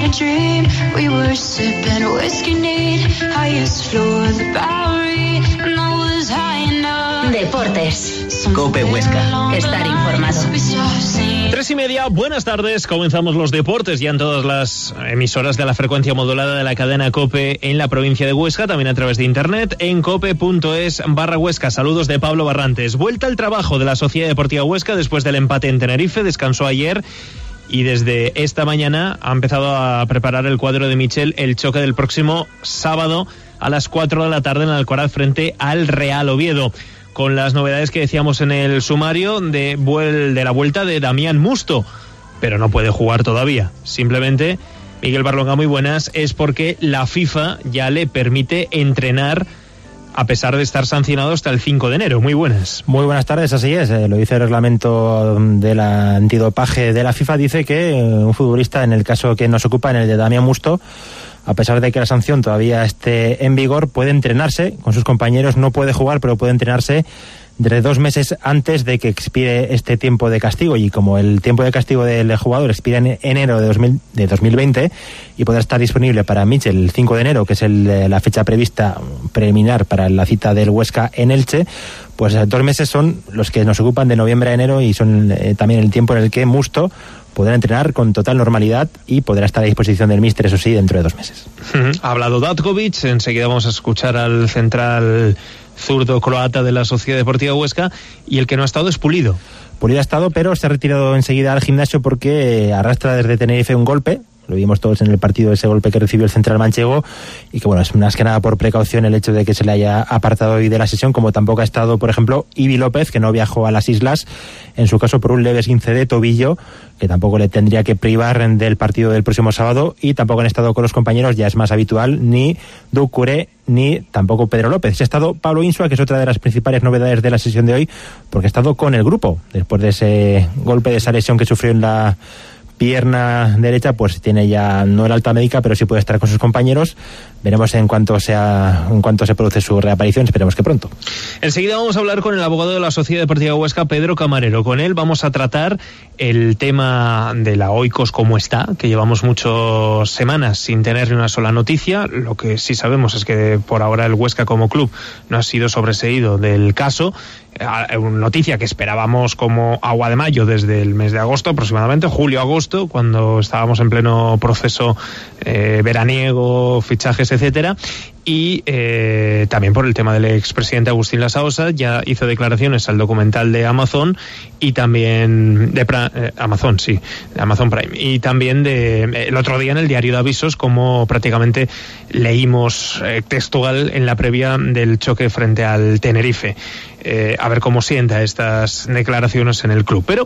a dream. We were sipping whiskey neat, highest floor of the Bowery, and I was high enough. Deportes. COPE Huesca. Estar informado. 3:30, buenas tardes. Comenzamos los deportes ya en todas las emisoras de la frecuencia modulada de la cadena COPE en la provincia de Huesca, también a través de internet en cope.es/Huesca. Saludos de Pablo Barrantes. Vuelta al trabajo de la Sociedad Deportiva Huesca después del empate en Tenerife, descansó ayer y desde esta mañana ha empezado a preparar el cuadro de Michel el choque del próximo sábado a las 4 de la tarde en Alcoraz frente al Real Oviedo, con las novedades que decíamos en el sumario de la vuelta de Damián Musto, pero no puede jugar todavía. Simplemente, Miguel Barlonga, muy buenas, es porque la FIFA ya le permite entrenar a pesar de estar sancionado hasta el 5 de enero. Muy buenas. Muy buenas tardes, así es. Lo dice el reglamento del antidopaje de la FIFA, dice que un futbolista, en el caso que nos ocupa, en el de Damián Musto, a pesar de que la sanción todavía esté en vigor, puede entrenarse con sus compañeros, no puede jugar, pero puede entrenarse desde 2 meses antes de que expire este tiempo de castigo, y como el tiempo de castigo del jugador expira en enero de 2020 y podrá estar disponible para Michel el 5 de enero, que es la fecha prevista preliminar para la cita del Huesca en Elche, pues 2 meses son los que nos ocupan de noviembre a enero, y son también el tiempo en el que Musto podrá entrenar con total normalidad y podrá estar a disposición del míster, eso sí, dentro de 2 meses. Ha hablado Datkovic, enseguida vamos a escuchar al central zurdo croata de la Sociedad Deportiva Huesca, y el que no ha estado es Pulido. Pulido ha estado, pero se ha retirado enseguida al gimnasio porque arrastra desde Tenerife un golpe. Lo vimos todos en el partido, ese golpe que recibió el central manchego, y que bueno, es más que nada por precaución el hecho de que se le haya apartado hoy de la sesión, como tampoco ha estado, por ejemplo, Ivi López, que no viajó a las islas, en su caso por un leve esguince de tobillo, que tampoco le tendría que privar del partido del próximo sábado, y tampoco han estado con los compañeros, ya es más habitual, ni Doucouré ni tampoco Pedro López. Se ha estado Pablo Insua, que es otra de las principales novedades de la sesión de hoy, porque ha estado con el grupo, después de ese golpe, de esa lesión que sufrió en la pierna derecha, pues tiene ya no el alta médica, pero sí puede estar con sus compañeros. Veremos en cuanto se produce su reaparición, esperemos que pronto. Enseguida vamos a hablar con el abogado de la Sociedad Deportiva Huesca, Pedro Camarero. Con él vamos a tratar el tema de la Oikos como está, que llevamos muchas semanas sin tener ni una sola noticia. Lo que sí sabemos es que por ahora el Huesca como club no ha sido sobreseído del caso. Una noticia que esperábamos como agua de mayo desde el mes de agosto, aproximadamente julio-agosto, cuando estábamos en pleno proceso veraniego, fichajes, etcétera. Y también por el tema del expresidente Agustín Lasaosa, ya hizo declaraciones al documental de Amazon, y también de Amazon Prime, y también el otro día en el diario de avisos, como prácticamente leímos textual en la previa del choque frente al Tenerife. A ver cómo sienta estas declaraciones en el club. Pero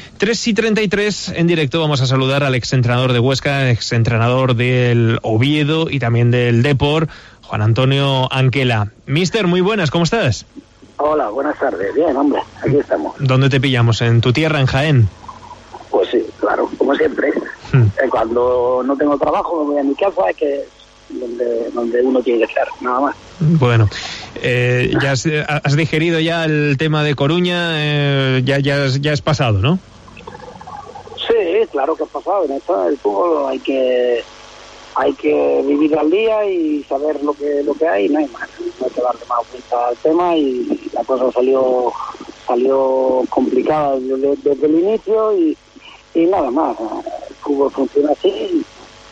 3:33 en directo vamos a saludar al exentrenador de Huesca, exentrenador del Oviedo y también del Depor, Juan Antonio Anquela. Mister, muy buenas, ¿cómo estás? Hola, buenas tardes. Bien, hombre, aquí estamos. ¿Dónde te pillamos? ¿En tu tierra, en Jaén? Pues sí, claro, como siempre. Cuando no tengo trabajo me voy a mi casa, que donde uno tiene que estar, nada más. Bueno, ya has digerido ya el tema de Coruña, ya es pasado, ¿no? Sí, claro que es pasado. En esto del fútbol hay que vivir al día y saber lo que hay, no hay más. No hay que darle más vuelta al tema, y la cosa salió complicada desde el inicio, y nada más. El fútbol funciona así,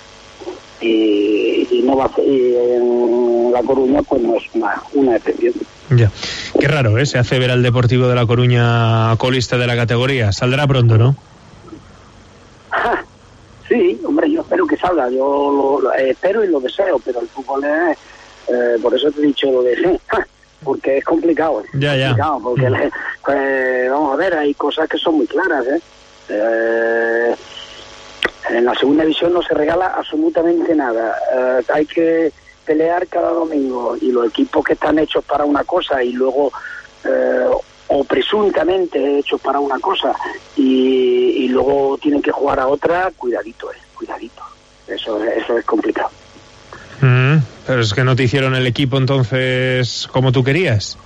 y no va a ser, y en La Coruña pues no es una excepción. Ya, qué raro, se hace ver al Deportivo de La Coruña colista de la categoría. Saldrá pronto, ¿no? Sí, hombre, yo espero que salga, yo lo espero y lo deseo, pero el fútbol es, por eso te he dicho lo de porque es complicado. Ya. Complicado, porque vamos a ver, hay cosas que son muy claras, en la segunda división no se regala absolutamente nada, hay que pelear cada domingo, y los equipos que están hechos para una cosa y luego o presuntamente hechos para una cosa y luego tienen que jugar a otra, cuidadito, eso es complicado. Pero es que no te hicieron el equipo entonces como tú querías.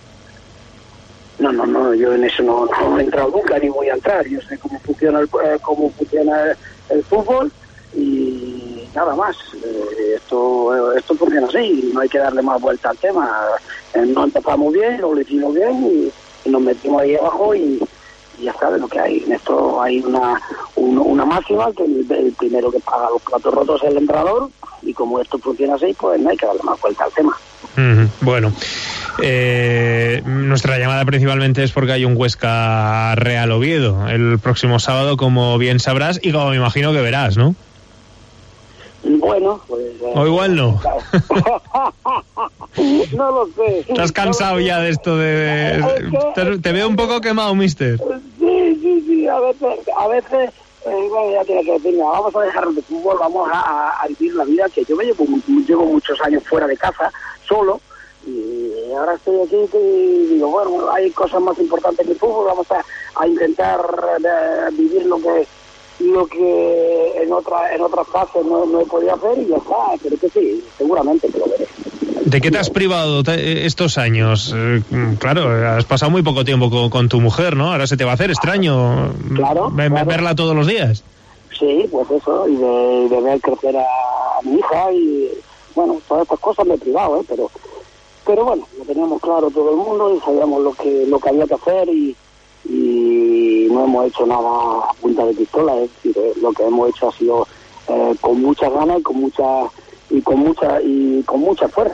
No, yo en eso no he entrado nunca, ni voy a entrar. Yo sé cómo funciona el fútbol, y nada más. Esto funciona así, no hay que darle más vuelta al tema. No empezamos bien, lo hicimos bien y nos metimos ahí abajo y ya sabes lo que hay. En esto hay una máxima, que el primero que paga los platos rotos es el entrenador, y como esto funciona así, pues no hay que darle más vuelta al tema. Bueno, nuestra llamada principalmente es porque hay un Huesca Real Oviedo el próximo sábado, como bien sabrás y como me imagino que verás, ¿no? Bueno, pues... o igual no. No lo sé. ¿Estás cansado ya de esto te veo un poco quemado, mister? Sí, a veces bueno, ya tiene que decir, vamos a dejar de fútbol, vamos a vivir la vida, que yo llevo muchos años fuera de casa, solo, y ahora estoy aquí y digo, bueno, hay cosas más importantes que el fútbol, vamos a intentar vivir lo que en otras fases no he podido hacer, y ya está, pero que sí, seguramente que lo veré. ¿De qué te has privado estos años? Claro, has pasado muy poco tiempo con tu mujer, ¿no? Ahora se te va a hacer extraño verla todos los días. Sí, pues eso, y de ver crecer a mi hija, y bueno, todas estas cosas me he privado, pero bueno, lo teníamos claro todo el mundo y sabíamos lo que había que hacer, y no hemos hecho nada a punta de pistola, es decir, lo que hemos hecho ha sido con muchas ganas y con mucha fuerza.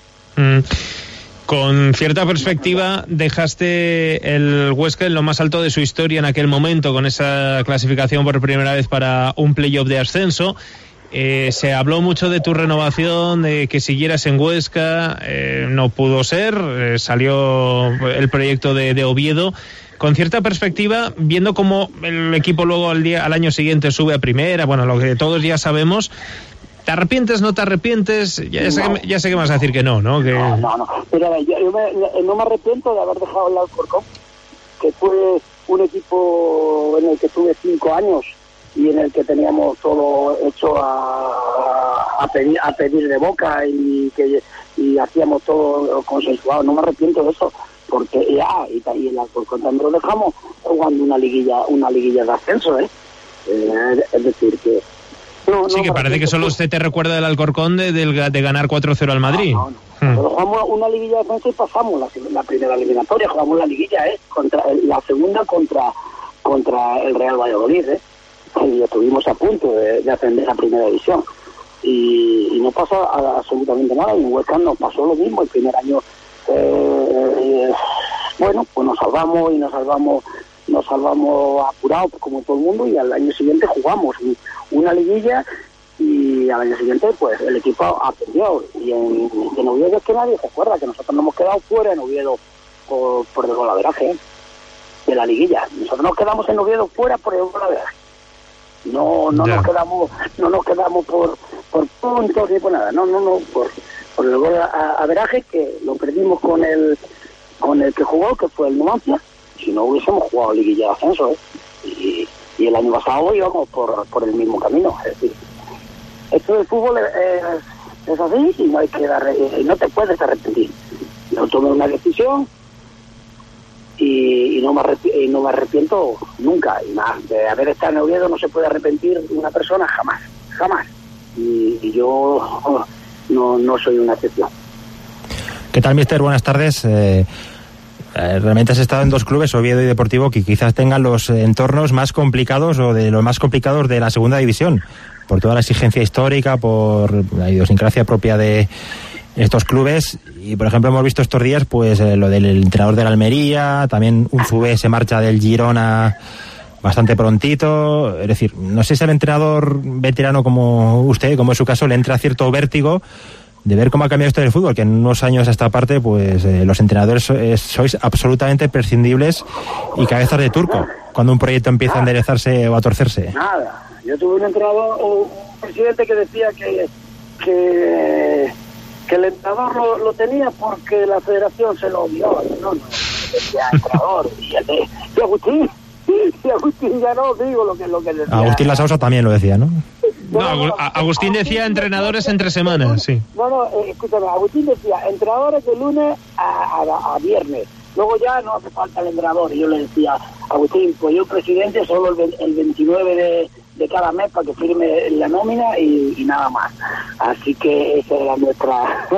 Con cierta perspectiva, dejaste el Huesca en lo más alto de su historia en aquel momento, con esa clasificación por primera vez para un playoff de ascenso. Se habló mucho de tu renovación, de que siguieras en Huesca, no pudo ser, salió el proyecto de Oviedo. Con cierta perspectiva, viendo cómo el equipo luego al año siguiente sube a primera, bueno, lo que todos ya sabemos, ¿te arrepientes, no te arrepientes? Ya sé que me vas a decir que no, ¿no? No. Mira, yo no me arrepiento de haber dejado el Alcorcón, que fue un equipo en el que estuve 5 años y en el que teníamos todo hecho a pedir de boca y hacíamos todo consensuado. No me arrepiento de eso, porque y el Alcorcón también lo dejamos jugando una liguilla de ascenso, Es decir, que sí, que parece que solo usted te recuerda del Alcorcón de ganar 4-0 al Madrid. No. Jugamos una liguilla de ascenso y pasamos la primera eliminatoria, jugamos la liguilla, la segunda contra el Real Valladolid, y estuvimos a punto de ascender a primera división. Y no pasó absolutamente nada, y en Huesca nos pasó lo mismo. El primer año, bueno, pues nos salvamos apurados como todo el mundo, y al año siguiente jugamos una liguilla, y al año siguiente pues el equipo ascendió. Y en Oviedo es que nadie se acuerda que nosotros nos hemos quedado fuera en Oviedo por el golaveraje de la liguilla. Nosotros nos quedamos en Oviedo fuera por el golaveraje. No nos quedamos por puntos ni por nada, por el golaveraje, que lo perdimos con el que jugó, que fue el Numancia. Si no hubiésemos jugado liguilla de ascenso, y el año pasado íbamos por el mismo camino. Es decir, esto del fútbol es así, y no hay que no te puedes arrepentir. Yo tomé una decisión y no me arrepiento nunca, y más de haber estado en Oviedo no se puede arrepentir una persona jamás, y yo no soy una excepción. ¿Qué tal, mister? Buenas tardes. Realmente has estado en 2 clubes, Oviedo y Deportivo, que quizás tengan los entornos más complicados, o de los más complicados de la segunda división, por toda la exigencia histórica, por la idiosincrasia propia de estos clubes. Y por ejemplo hemos visto estos días pues lo del entrenador de la Almería, también un Zubé se marcha del Girona bastante prontito. Es decir, no sé si al entrenador veterano como usted, como es su caso, le entra cierto vértigo de ver cómo ha cambiado esto del fútbol, que en unos años a esta parte pues los entrenadores sois absolutamente prescindibles y cabezas de turco cuando un proyecto empieza a enderezarse o a torcerse. Nada, yo tuve un entrenador, un presidente que decía que el entrenador lo tenía porque la federación se lo obligaba. No, decía entrenador. Y Agustín ya no digo lo que decía. Agustín Lasausa también lo decía, ¿no? No, Agustín decía entrenadores entre semanas, sí. Escúchame, Agustín decía entrenadores de lunes a viernes. Luego ya no hace falta el entrenador. Y yo le decía, Agustín, pues yo presidente solo el 29 de cada mes para que firme la nómina y nada más. Así que esa era nuestra...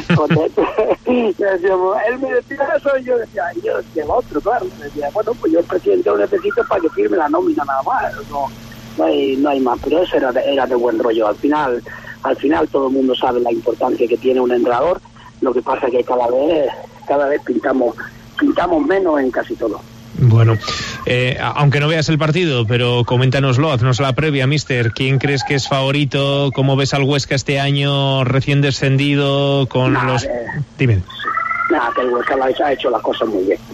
Él me decía eso y yo decía el otro, claro. Me decía, bueno, pues yo, presidente, lo necesito para que firme la nómina nada más. No hay más, pero eso era de buen rollo. Al final todo el mundo sabe la importancia que tiene un entrenador. Lo que pasa es que cada vez pintamos menos en casi todo. Bueno, aunque no veas el partido, pero coméntanoslo, haznos la previa, mister. ¿Quién crees que es favorito? ¿Cómo ves al Huesca este año recién descendido con Dime. Nada, que el Huesca ha hecho las cosas muy bien.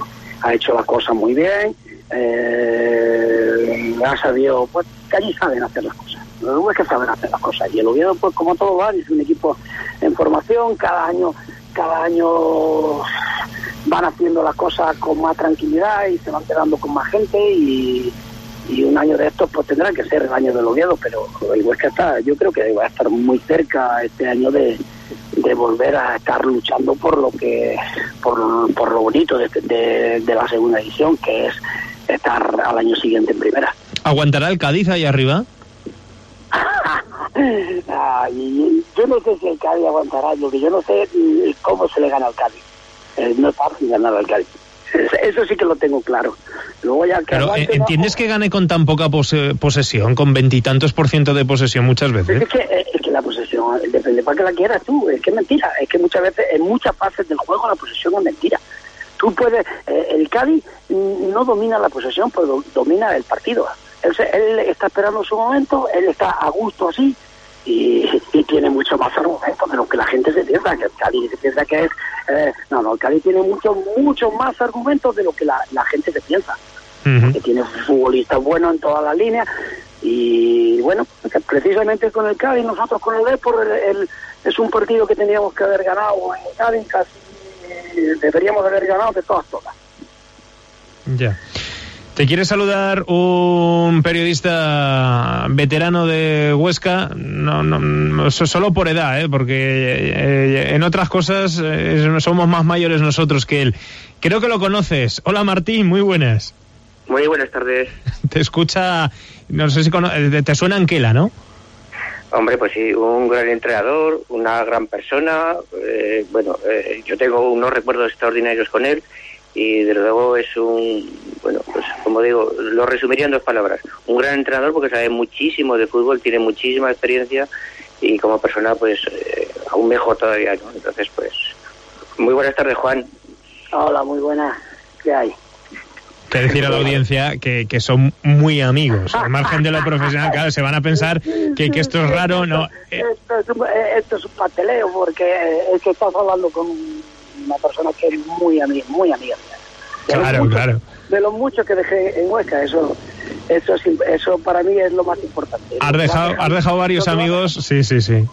Gracias a Dios, pues que allí saben hacer las cosas. Los Huesca saben hacer las cosas. Y el Oviedo, pues como todos van, es un equipo en formación, cada año van haciendo las cosas con más tranquilidad y se van quedando con más gente y un año de estos pues tendrá que ser el año del Oviedo, pero el Huesca yo creo que va a estar muy cerca este año de volver a estar luchando por lo bonito de la segunda edición, que es estar al año siguiente en primera. ¿Aguantará el Cádiz ahí arriba? Yo no sé si el Cádiz aguantará, lo que yo no sé cómo se le gana al Cádiz. No es fácil ganar al Cádiz. Eso sí que lo tengo claro. Luego ya que pero ¿entiendes que gane con tan poca posesión, con 20% de posesión muchas veces? Es que la posesión depende para que la quieras tú. Es que es mentira. Es que muchas veces, en muchas fases del juego, la posesión es mentira. Tú puedes... el Cádiz no domina la posesión, pero domina el partido. Él está esperando su momento, él está a gusto así, y tiene mucho más argumentos de lo que la gente se piensa, que el Cádiz se piensa que es... el Cádiz tiene mucho más argumentos de lo que la gente se piensa. Uh-huh. Que tiene futbolistas buenos en todas las líneas, y bueno, precisamente con el Cádiz, nosotros con el Depor, es un partido que teníamos que haber ganado en el Cádiz, casi deberíamos haber ganado de todas. Ya. Te quiere saludar un periodista veterano de Huesca, no solo por edad, porque en otras cosas somos más mayores nosotros que él. Creo que lo conoces. Hola Martín, muy buenas. Muy buenas tardes. Te escucha, no sé si te suena Anquela, ¿no? Hombre, pues sí, un gran entrenador, una gran persona. Yo tengo unos recuerdos extraordinarios con él. Y desde luego es pues como digo, lo resumiría en 2 palabras. Un gran entrenador porque sabe muchísimo de fútbol, tiene muchísima experiencia y como persona pues aún mejor todavía, ¿no? Entonces pues, muy buenas tardes, Juan. Hola, muy buenas. ¿Qué hay? Que decir a la audiencia que son muy amigos. Al margen de lo profesional, claro, se van a pensar que esto es raro, ¿no? Esto es un pasteleo porque es que estás hablando con una persona que es muy amiga mía. Claro. De los muchos que dejé en Huesca, eso para mí es lo más importante. Has dejado varios amigos, sí. Sí.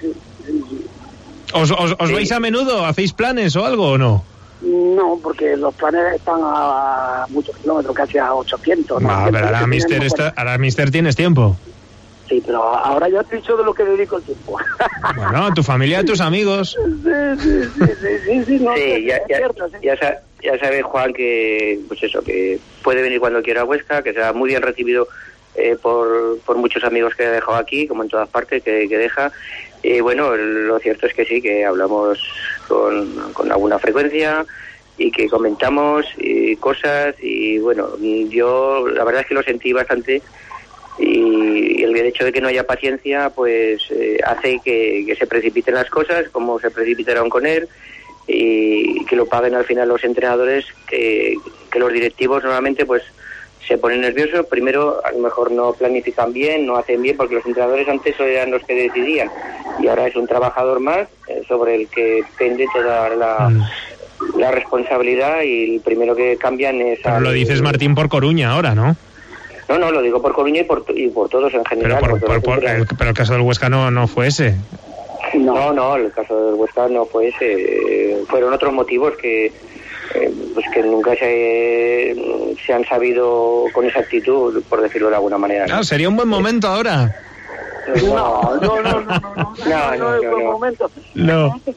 ¿Os veis a menudo? ¿Hacéis planes o algo o no? No, porque los planes están a muchos kilómetros, casi a 800. No, pero ahora mister tienes tiempo. Sí, pero ahora ya te he dicho de lo que dedico el tiempo. Bueno, tu familia, tus amigos. Sí, no, sí, ya sabes, Juan, que pues eso, que puede venir cuando quiera a Huesca, que será muy bien recibido por muchos amigos que ha dejado aquí, como en todas partes que deja. Y bueno, lo cierto es que sí, que hablamos con alguna frecuencia y que comentamos cosas y bueno, yo la verdad es que lo sentí bastante. Y el hecho de que no haya paciencia pues hace que se precipiten las cosas como se precipitaron con él y que lo paguen al final los entrenadores, que los directivos normalmente pues se ponen nerviosos. Primero a lo mejor no planifican bien, no hacen bien, porque los entrenadores antes eran los que decidían y ahora es un trabajador más sobre el que pende toda la responsabilidad, y el primero que cambian es... Pero lo dices, Martín, por Coruña ahora, ¿no? No, lo digo por Coruña y por todos en general. Pero el caso del Huesca no fue ese. No, el caso del Huesca no fue ese. Fueron otros motivos que nunca se han sabido con esa actitud, por decirlo de alguna manera. Claro, sería un buen momento ahora. No.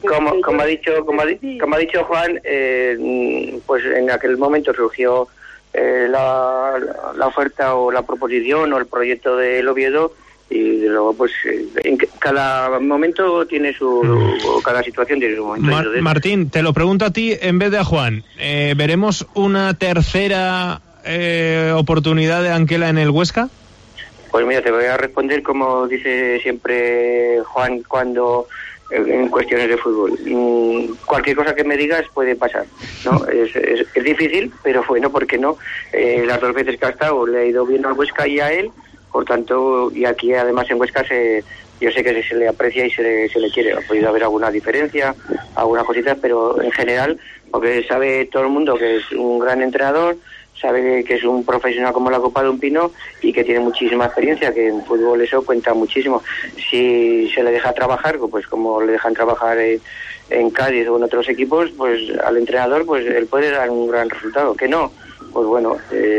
Como ha dicho Juan, pues en aquel momento surgió la oferta o la proposición o el proyecto del Oviedo, y luego pues en cada momento tiene cada situación tiene su momento. Martín, te lo pregunto a ti en vez de a Juan. ¿Veremos una tercera oportunidad de Anquela en el Huesca? Pues mira, te voy a responder como dice siempre Juan cuando en cuestiones de fútbol. Cualquier cosa que me digas puede pasar, ¿no? Es difícil, pero bueno, ¿por qué no? Las 2 veces que ha estado le ha ido bien al Huesca y a él. Por tanto, y aquí además en Huesca yo sé que se le aprecia y se le quiere. Ha podido haber alguna diferencia, algunas cositas, pero en general, porque sabe todo el mundo que es un gran entrenador, sabe que es un profesional como la copa de un pino y que tiene muchísima experiencia, que en fútbol eso cuenta muchísimo. Si se le deja trabajar, pues como le dejan trabajar en Cádiz o en otros equipos, pues al entrenador pues él puede dar un gran resultado. Que no, pues bueno.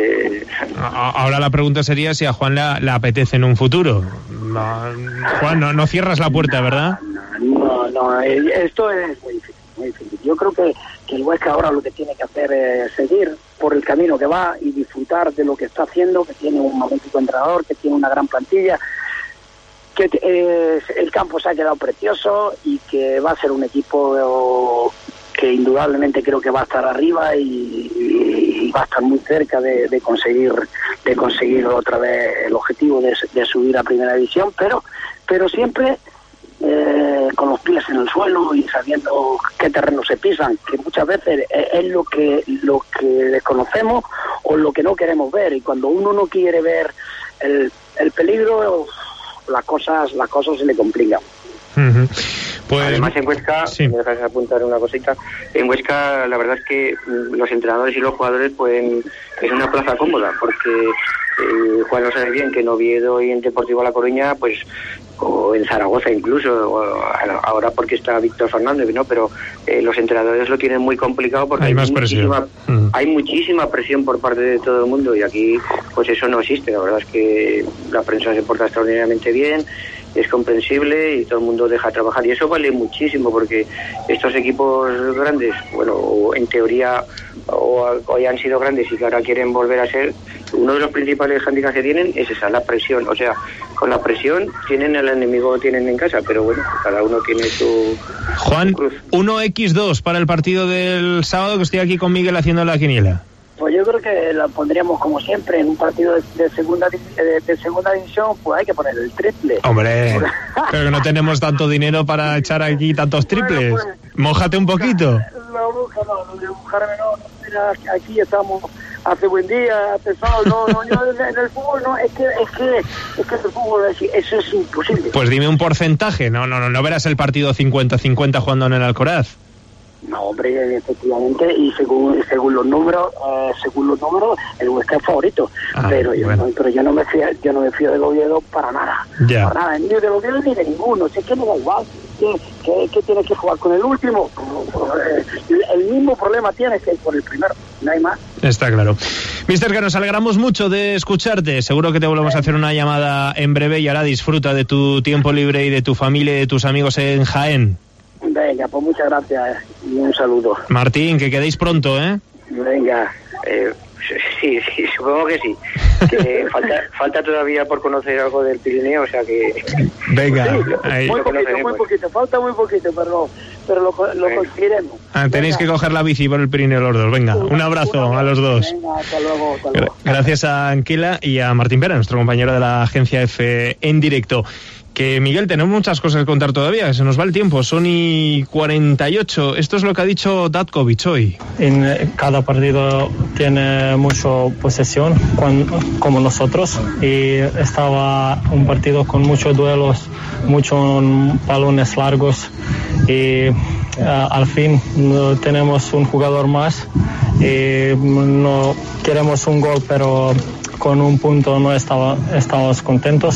Ahora la pregunta sería si a Juan le apetece en un futuro. Juan, no cierras la puerta, ¿verdad? No, esto es muy difícil, muy difícil. Yo creo que el Huesca ahora lo que tiene que hacer es seguir por el camino que va y disfrutar de lo que está haciendo, que tiene un magnífico entrenador, que tiene una gran plantilla, que el campo se ha quedado precioso y que va a ser un equipo que indudablemente creo que va a estar arriba y va a estar muy cerca de conseguir otra vez el objetivo de subir a primera división, pero siempre con los pies en el suelo y sabiendo qué terreno se pisan, que muchas veces es lo que desconocemos o lo que no queremos ver, y cuando uno no quiere ver el peligro, las cosas se le complican. Uh-huh. Pues, además en Huesca, sí. Me dejas apuntar una cosita, en Huesca la verdad es que los entrenadores y los jugadores pueden, es una plaza cómoda, porque Juan lo sabe bien que en Oviedo y en Deportivo La Coruña, pues, o en Zaragoza incluso, ahora porque está Víctor Fernández, ¿no? Pero los entrenadores lo tienen muy complicado porque hay más presión. Hay muchísima presión por parte de todo el mundo, y aquí pues eso no existe. La verdad es que la prensa se porta extraordinariamente bien, es comprensible y todo el mundo deja trabajar, y eso vale muchísimo, porque estos equipos grandes, bueno, en teoría hoy han sido grandes y que ahora quieren volver a ser, uno de los principales hándicaps que tienen es esa, la presión. O sea, con la presión tienen el enemigo, tienen en casa, pero bueno, cada uno tiene su Juan, cruz. 1x2 para el partido del sábado, que estoy aquí con Miguel haciendo la quiniela. Pues yo creo que la pondríamos como siempre en un partido de segunda división, pues hay que poner el triple. Hombre, pero que no tenemos tanto dinero para echar aquí tantos triples. Bueno, pues, mójate un poquito. Lo de mojarme no. Mira, aquí estamos, hace buen día, hace sol, no, yo en el fútbol no, es que el fútbol eso es imposible. Pues dime un porcentaje, no verás el partido 50-50 jugando en el Alcoraz. No, hombre, efectivamente, y según los números, el Huesca es favorito. Pero yo no me fío del Oviedo para nada. Ya. Para nada, ni del Oviedo ni de ninguno. Si es que me da igual. ¿Qué tienes que jugar con el último? El mismo problema tienes que por el primero, no hay más. Está claro. Mister, que nos alegramos mucho de escucharte. Seguro que te volvemos a hacer una llamada en breve, y ahora disfruta de tu tiempo libre y de tu familia y de tus amigos en Jaén. Venga, pues muchas gracias y un saludo. Martín, que quedéis pronto, ¿eh? Venga, sí, supongo que sí. Que falta todavía por conocer algo del Pirineo, o sea que... Venga. Sí, muy poquito, falta muy poquito, pero lo conseguiremos. Tenéis que coger la bici por el Pirineo los dos. Venga, un abrazo a los dos. Venga, hasta luego. Gracias a Anquela y a Martín Pera, nuestro compañero de la agencia F en directo. Que Miguel, tenemos muchas cosas que contar todavía, se nos va el tiempo, son y 48. Esto es lo que ha dicho Datkovic hoy. En cada partido tiene mucha posesión como nosotros, y estaba un partido con muchos duelos, muchos balones largos, y al fin tenemos un jugador más y no queremos un gol, pero con un punto no estamos contentos.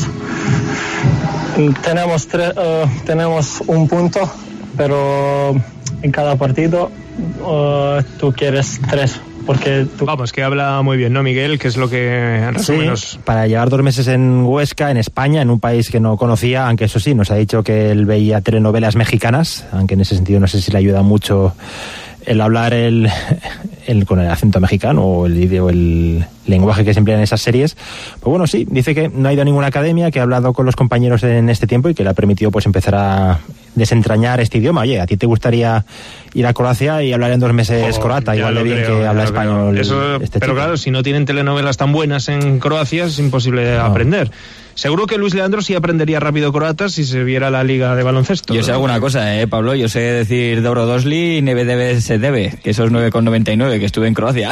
Tenemos un punto, pero en cada partido tú quieres 3. Porque Vamos, que habla muy bien, ¿no, Miguel? Que es lo que sí, para llevar 2 meses en Huesca, en España, en un país que no conocía, aunque eso sí, nos ha dicho que él veía telenovelas mexicanas, aunque en ese sentido no sé si le ayuda mucho el hablar el con el acento mexicano o el lenguaje que se emplea en esas series. Pues bueno, sí, dice que no ha ido a ninguna academia, que ha hablado con los compañeros en este tiempo y que le ha permitido pues empezar a desentrañar este idioma. Oye, ¿a ti te gustaría ir a Croacia y hablar en 2 meses croata? Igual de bien que habla español. Eso, pero claro, si no tienen telenovelas tan buenas en Croacia es imposible aprender. Seguro que Luis Leandro sí aprendería rápido croata si se viera la liga de baloncesto. Yo sé alguna cosa, Pablo. Yo sé decir Dobrodošli y Neve se debe, que eso es 9,99, que estuve en Croacia.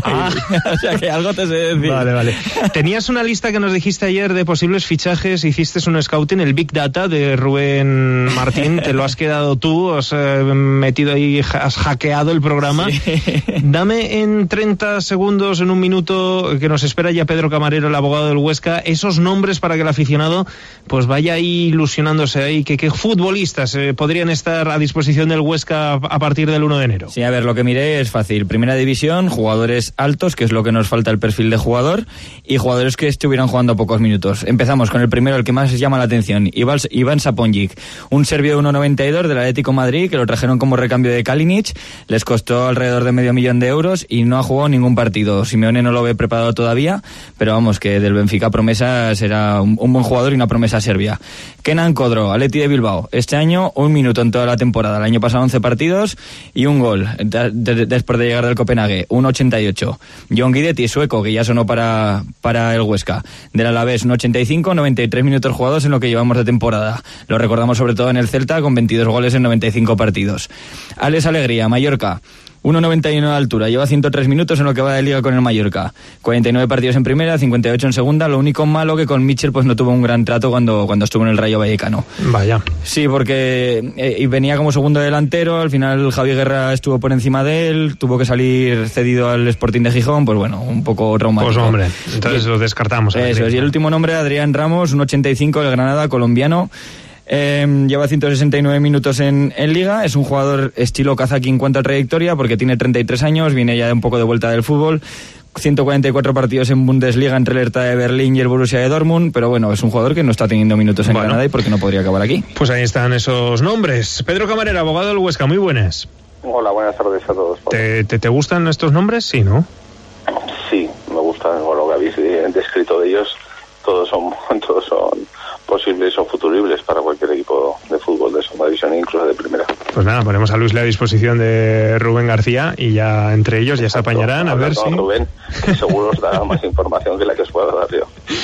O sea que algo te sé decir. Vale. Tenías una lista que nos dijiste ayer de posibles fichajes, hiciste un scouting, el Big Data de Rubén Martín, te lo has quedado tú, has metido ahí, has hackeado el programa. Sí. Dame en 30 segundos, en un minuto, que nos espera ya Pedro Camarero, el abogado del Huesca, esos nombres para que el aficionado pues vaya ahí ilusionándose ahí, que futbolistas podrían estar a disposición del Huesca a partir del 1 de enero. Sí, a ver, lo que miré es fácil. Primera división, jugadores altos, que es lo que nos falta el perfil de jugador, y jugadores que estuvieran jugando pocos minutos. Empezamos con el primero, el que más llama la atención, Ivan Saponjic, un serbio de 1,92 del Atlético Madrid, que lo trajeron como recambio de Kalinic, les costó alrededor de $500,000 y no ha jugado ningún partido. Simeone no lo ve preparado todavía, pero vamos, que del Benfica promesa será un buen jugador y una promesa serbia. Kenan Kodro, Atleti de Bilbao. Este año 1 minuto en toda la temporada. El año pasado 11 partidos y 1 gol después de llegar del Copenhague, 1,88. John Guidetti, sueco, que ya sonó para el Huesca. Del Alavés, 1,85, 93 minutos jugados en lo que llevamos de temporada. Lo recordamos sobre todo en el Celta, con 22 goles en 95 partidos. Alex Alegría, Mallorca. 1,91 de altura, lleva 103 minutos en lo que va de liga con el Mallorca. 49 partidos en primera, 58 en segunda. Lo único malo que con Mitchell pues no tuvo un gran trato cuando estuvo en el Rayo Vallecano. Vaya. Sí, porque venía como segundo delantero, al final Javi Guerra estuvo por encima de él, tuvo que salir cedido al Sporting de Gijón, pues bueno, un poco traumático. Pues hombre, entonces lo descartamos. Eso es, y el último nombre, Adrián Ramos, 1,85 del Granada, colombiano. Lleva 169 minutos en Liga, es un jugador estilo Kazaki en cuanto a trayectoria, porque tiene 33 años, viene ya un poco de vuelta del fútbol, 144 partidos en Bundesliga entre el Hertha de Berlín y el Borussia de Dortmund, pero bueno, es un jugador que no está teniendo minutos en Granada y porque no podría acabar aquí. Pues ahí están esos nombres. Pedro Camarero, abogado del Huesca, muy buenas. Hola, buenas tardes a todos. ¿Te gustan estos nombres? Sí, ¿no? Sí, me gustan, lo que habéis descrito de ellos, todos son posibles o futuribles para cualquier equipo de fútbol de segunda división, incluso de primera. Pues nada, ponemos a Luis a disposición de Rubén García y ya entre ellos ya se apañarán a ver si... Rubén, que seguro os dará más información que la que os pueda dar yo.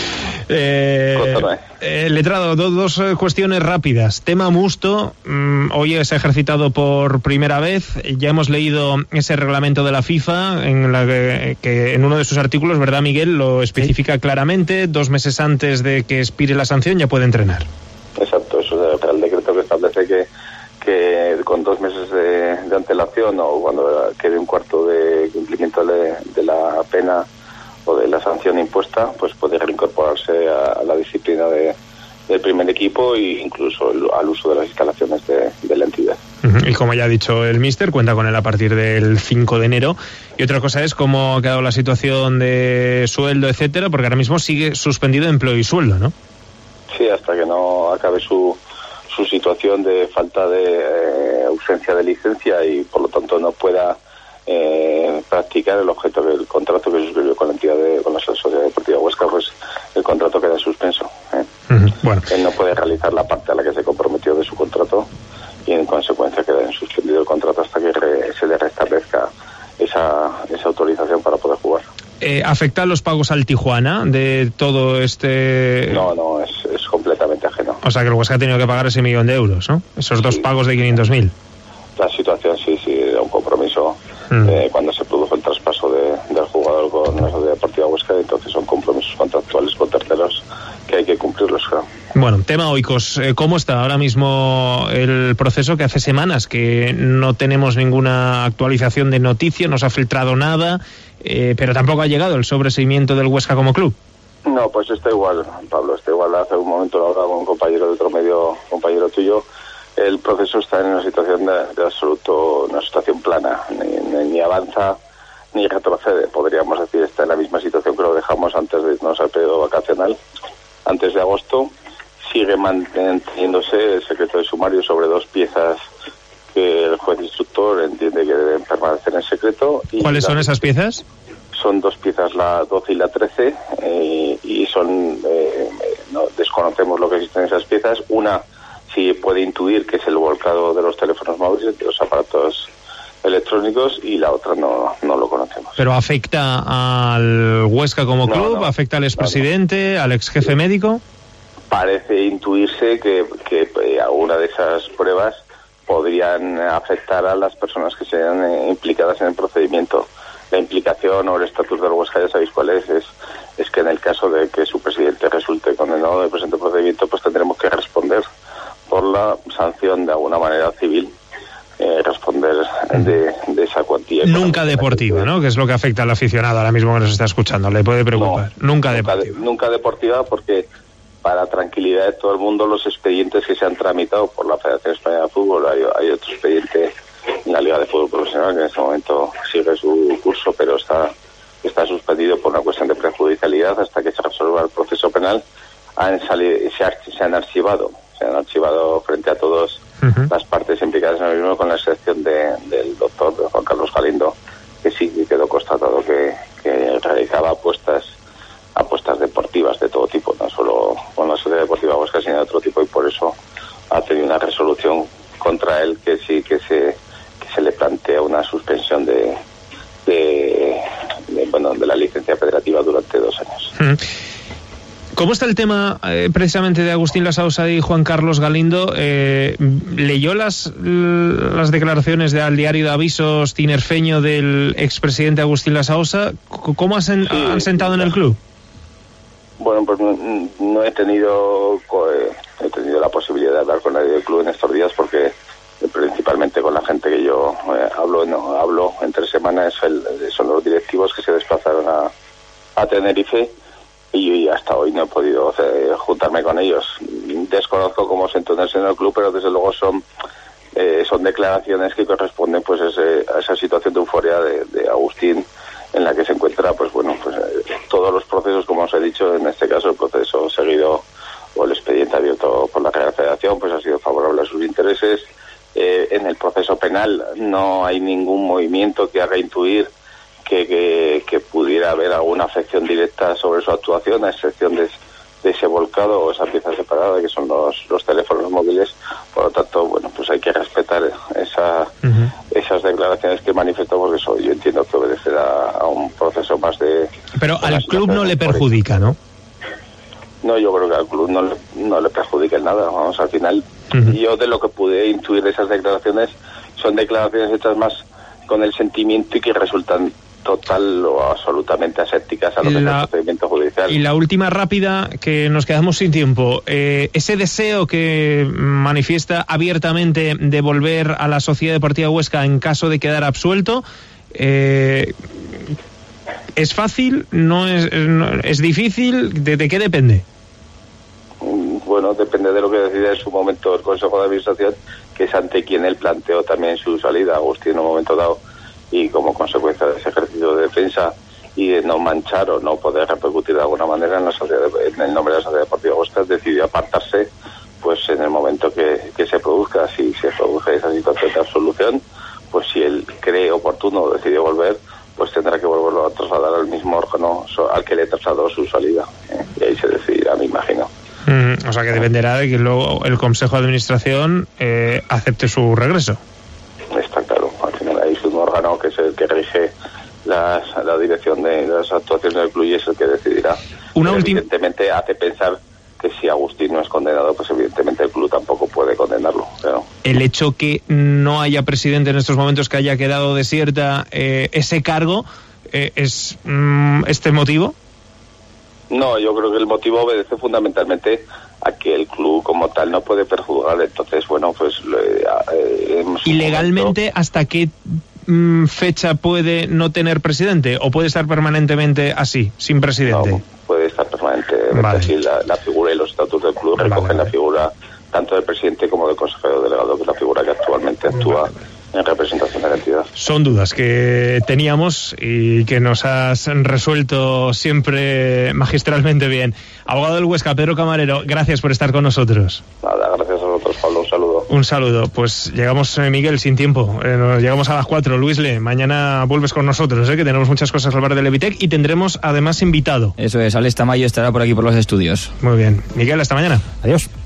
Letrado, dos cuestiones rápidas. Tema Musto, hoy se ha ejercitado por primera vez. Ya hemos leído ese reglamento de la FIFA en la que en uno de sus artículos, ¿verdad, Miguel? Lo especifica claramente. 2 meses antes de que expire la sanción ya puede entrenar. Exacto, eso es el decreto que establece que con 2 meses de antelación o cuando quede un cuarto de cumplimiento de la pena o de la sanción impuesta, pues puede reincorporarse a la disciplina del primer equipo e incluso al uso de las instalaciones de la entidad. Y como ya ha dicho el míster, cuenta con él a partir del 5 de enero. Y otra cosa es cómo ha quedado la situación de sueldo, etcétera, porque ahora mismo sigue suspendido de empleo y sueldo, ¿no? Sí, hasta que no acabe su situación de falta de ausencia de licencia y por lo tanto no pueda practicar el objeto del contrato que suscribió con la entidad con la Sociedad Deportiva Huesca, pues el contrato queda en suspenso. Bueno. Él no puede realizar la parte a la que se comprometió de su contrato y en consecuencia queda en suspendido el contrato hasta que se le restablezca esa autorización para poder jugar. ¿Afecta los pagos al Tijuana de todo este...? No, es completamente ajeno. O sea que el Huesca ha tenido que pagar ese €1.000.000, ¿no? Esos 2 pagos de 500.000. La situación sí, era un compromiso cuando se produjo el traspaso del jugador con la Sociedad Deportiva Huesca, entonces son compromisos contractuales con terceros que hay que cumplirlos, claro. Bueno, tema Oikos, ¿cómo está ahora mismo el proceso? Que hace semanas que no tenemos ninguna actualización de noticias, no se ha filtrado nada, pero tampoco ha llegado el sobreseimiento del Huesca como club. No, pues está igual, Pablo, está igual. Hace un momento lo hablaba con un compañero de otro medio, compañero tuyo. El proceso está en una situación de absoluto, una situación plana, ni avanza ni retrocede, podríamos decir. Está en la misma situación que lo dejamos antes de irnos al periodo vacacional, antes de agosto. Sigue manteniéndose el secreto de sumario sobre 2 piezas que el juez instructor entiende que deben permanecer en secreto. Y ¿cuáles son esas piezas? Son 2 piezas, la 12 y la 13, y son no desconocemos lo que existen en esas piezas. Una sí puede intuir que es el volcado de los teléfonos móviles, de los aparatos electrónicos, y la otra no lo conocemos. ¿Pero afecta al Huesca como club? No. ¿Afecta al expresidente, al ex jefe médico? Parece intuirse que alguna de esas pruebas podrían afectar a las personas que sean implicadas en el procedimiento. La implicación o el estatus del Huesca, ya sabéis cuál es que en el caso de que su presidente resulte condenado en el presente procedimiento, pues tendremos que responder por la sanción de alguna manera civil, responder de esa cuantía. Nunca deportiva, ¿no? Que es lo que afecta al aficionado ahora mismo que nos está escuchando. Le puede preocupar. No, nunca deportiva. Nunca deportiva, porque para tranquilidad de todo el mundo, los expedientes que se han tramitado por la Federación Española de Fútbol, hay otro expediente en la Liga de Fútbol Profesional que en este momento sigue su curso, pero está suspendido por una cuestión de prejudicialidad hasta que se resuelva el proceso penal. Se han archivado frente a todos las partes implicadas en el mismo, con la excepción del doctor Juan Carlos Galindo, que sí quedó constatado que realizaba apuestas deportivas de todo tipo, no solo con la Sociedad Deportiva Huesca, sino de otro tipo, y por eso ha tenido una resolución contra él que se le plantea una suspensión de la licencia federativa durante 2 años. ¿Cómo está el tema precisamente de Agustín Lasausa y Juan Carlos Galindo? ¿Leyó las declaraciones al diario de avisos tinerfeño del expresidente Agustín Lasausa? ¿Cómo han sentado en el club? Bueno, pues no he tenido la posibilidad de hablar con nadie del club en estos días, porque principalmente con la gente que yo hablo entre semanas son los directivos que se desplazaron a Tenerife, y hasta hoy no he podido juntarme con ellos. Desconozco cómo se entonces en el club, pero desde luego son declaraciones que corresponden pues a esa situación de euforia de Agustín, en la que se encuentra todos los procesos, como os he dicho, en este caso el proceso seguido o el expediente abierto por la Real Federación pues ha sido favorable a sus intereses. En el proceso penal no hay ningún movimiento que haga intuir que pudiera haber alguna afección directa sobre su actuación, a excepción de ese volcado o esa pieza separada que son los teléfonos móviles. Por lo tanto, pues hay que respetar esas declaraciones que manifestó, porque eso yo entiendo que obedecerá a un proceso más de... Pero al club no le perjudica, ¿no? No, yo creo que al club no le perjudica en nada. Vamos, al final, yo de lo que pude intuir de esas declaraciones, son declaraciones hechas más con el sentimiento y que resultan total o absolutamente asépticas a lo que es el procedimiento judicial. Y la última rápida, que nos quedamos sin tiempo. Ese deseo que manifiesta abiertamente de volver a la Sociedad Deportiva Huesca en caso de quedar absuelto, ¿es fácil? ¿No es difícil? ¿De qué depende? Bueno, depende de lo que decida en su momento el Consejo de Administración, que es ante quien él planteó también su salida, Agustín, en un momento dado, y como consecuencia de ese ejercicio de defensa y de no manchar o no poder repercutir de alguna manera en el nombre de la Sociedad Deportiva Huesca, decidió apartarse pues en el momento que se produzca. Si se produce esa situación de absolución, pues si él cree oportuno o decide volver, pues tendrá que volverlo a trasladar al mismo órgano al que le trasladó su salida, y ahí se decidirá, me imagino. O sea que dependerá de que luego el Consejo de Administración acepte su regreso. Está claro, al final hay un órgano que es el que rige la dirección de las actuaciones del club y es el que decidirá. Evidentemente hace pensar que si Agustín no es condenado, pues evidentemente el club tampoco puede condenarlo. Claro. El hecho que no haya presidente en estos momentos, que haya quedado desierta ese cargo, ¿es este motivo? No, yo creo que el motivo obedece fundamentalmente a que el club como tal no puede perjudicar. Entonces, bueno, pues... ¿Y legalmente hasta qué fecha puede no tener presidente? ¿O puede estar permanentemente así, sin presidente? No, puede estar permanentemente así. La figura y los estatutos del club recogen la figura tanto del presidente como del consejero delegado, que es la figura que actualmente actúa en representación de la entidad. Son dudas que teníamos y que nos has resuelto siempre magistralmente bien. Abogado del Huesca, Pedro Camarero, gracias por estar con nosotros. Nada, gracias a vosotros. Pablo, un saludo. Un saludo. Pues llegamos, Miguel, sin tiempo. Llegamos a las 4. Luisle, mañana vuelves con nosotros, que tenemos muchas cosas al bar del Levitec y tendremos además invitado. Eso es, Alex Tamayo estará por aquí por los estudios. Muy bien. Miguel, hasta mañana. Adiós.